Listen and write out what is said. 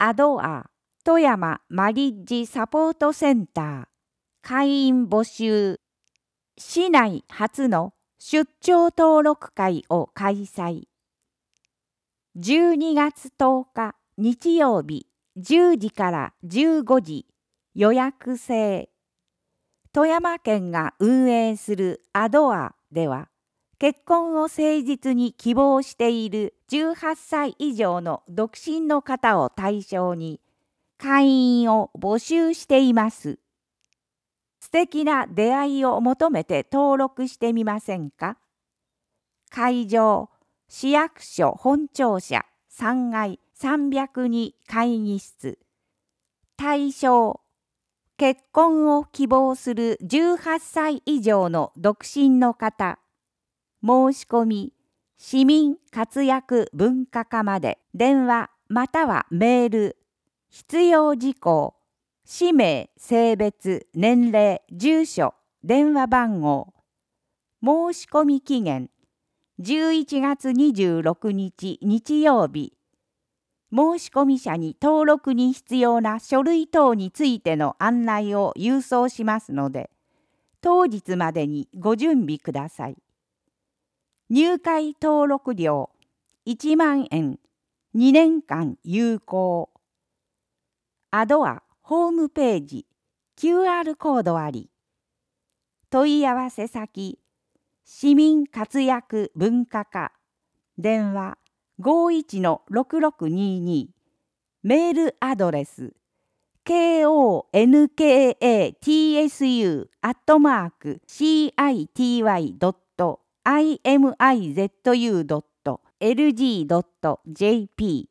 アドア富山マリッジサポートセンター会員募集。市内初の出張登録会を開催。12月10日日曜日10時から15時予約制。富山県が運営するアドアでは、結婚を誠実に希望している18歳以上の独身の方を対象に会員を募集しています。素敵な出会いを求めて登録してみませんか？会場、市役所本庁舎3階302会議室。対象、結婚を希望する18歳以上の独身の方。申し込み、市民活躍文化課まで電話またはメール。必要事項、氏名、性別、年齢、住所、電話番号。申し込み期限、11月26日日曜日。申込者に登録に必要な書類等についての案内を郵送しますので、当日までにご準備ください。入会登録料1万円、2年間有効。アドアホームページ、QR コードあり。問い合わせ先、市民活躍文化課、電話51-6622、メールアドレス、konkatsu@city.imizu.lg.jp